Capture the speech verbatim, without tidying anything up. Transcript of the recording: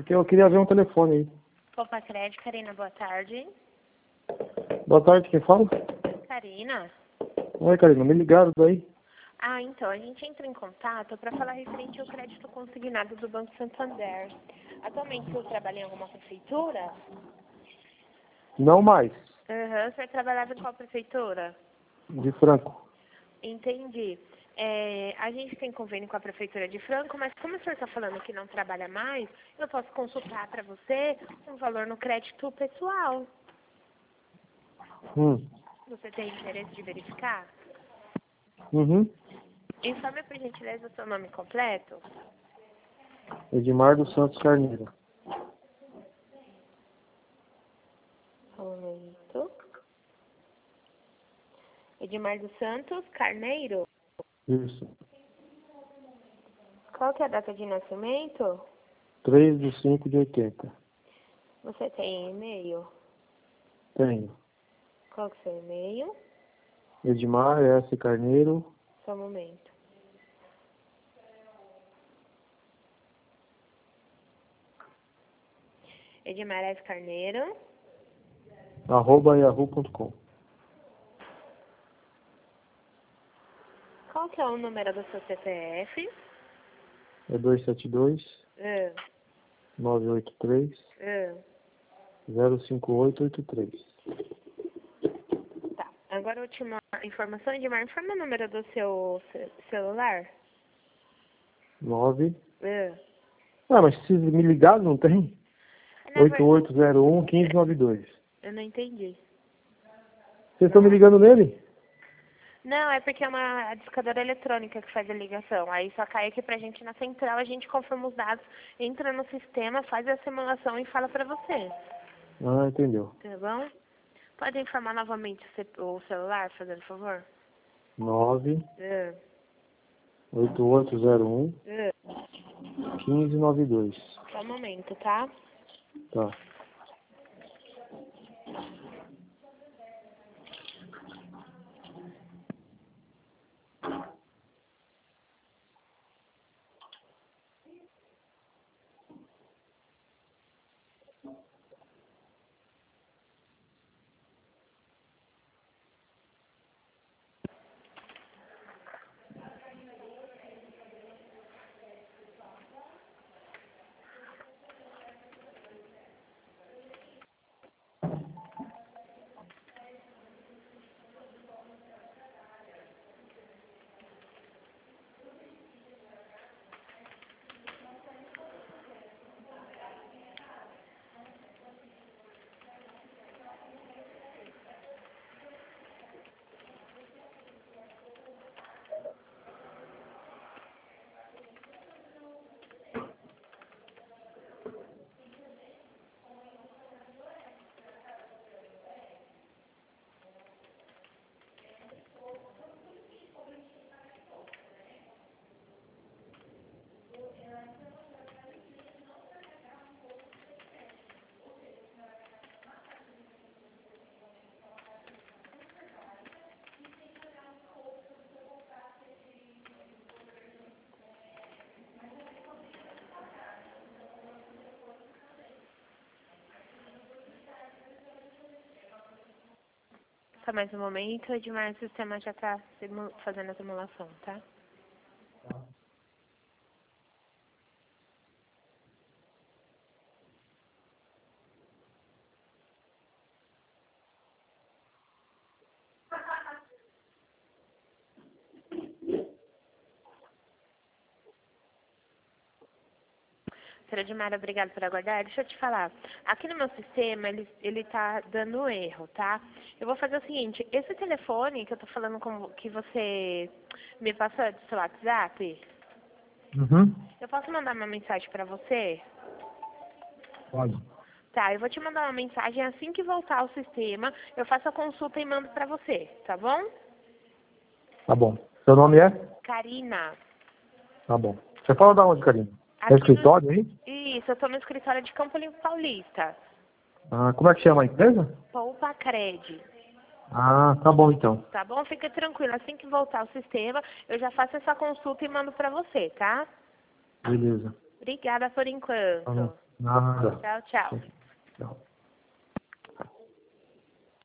porque eu queria ver um telefone aí. Poupa Crédito, Karina, boa tarde. Boa tarde, quem fala? Karina? Oi, Karina, me ligaram daí? Ah, então, a gente entra em contato para falar referente ao crédito consignado do Banco Santander. Atualmente, o senhor trabalha em alguma prefeitura? Não mais, Aham, o senhor trabalhava em qual prefeitura? de Franco. Entendi. É, a gente tem convênio com a Prefeitura de Franco, mas como o senhor está falando que não trabalha mais, eu posso consultar para você um valor no crédito pessoal. Hum. Você tem interesse de verificar? Uhum. Informe, por gentileza, o seu nome completo. Edmar dos Santos Carneiro. Um momento. Edmar dos Santos Carneiro. Isso. Qual que é a data de nascimento? três de cinco de oitenta. Você tem e-mail? Tenho. Qual que é o seu e-mail? Edmar S. Carneiro. Só um momento. Edmar S. Carneiro. Arroba yahoo ponto com. Qual que é o número do seu C P F? É dois sete dois, Ah, nove oito três, ah. zero cinco oito oito três. Tá. Agora a última informação, Edmar. Informa o número do seu ce- celular. nove. Ah. Ah, mas se me ligar, não tem? Na oito ver- oito zero um, um cinco nove dois. Eu não entendi. Vocês estão me ligando nele? Não, é porque é uma discadora eletrônica que faz a ligação. Aí só cai aqui pra gente na central, a gente confirma os dados, entra no sistema, faz a simulação e fala pra você. Ah, entendeu. Tá bom? Pode informar novamente o ce- o celular, fazendo favor? nove Ah. oito oito zero um, Ah. um cinco nove dois. Só um momento, tá? Tá. Só mais um momento, Edmar, o sistema já tá simu- fazendo a simulação, tá? Senhora Edmar, obrigada por aguardar. Deixa eu te falar. Aqui no meu sistema, ele, ele tá dando erro, tá? Eu vou fazer o seguinte, esse telefone que eu tô falando com que você me passou do seu WhatsApp, Uhum. eu posso mandar uma mensagem pra você? Pode. Tá, eu vou te mandar uma mensagem assim que voltar ao sistema, eu faço a consulta e mando pra você, tá bom? Tá bom. Seu nome é? Karina. Tá bom. Você fala da onde, Karina? É Aqui escritório aí? no... Isso, eu tô no escritório de Campo Limpo Paulista. Ah, como é que chama a empresa? Poupa Cred. Ah, tá bom então. Tá bom? Fica tranquilo. Assim que voltar ao sistema, eu já faço essa consulta e mando pra você, tá? Beleza. Obrigada por Tá bom. enquanto. Nada. Tchau, tchau. Tchau.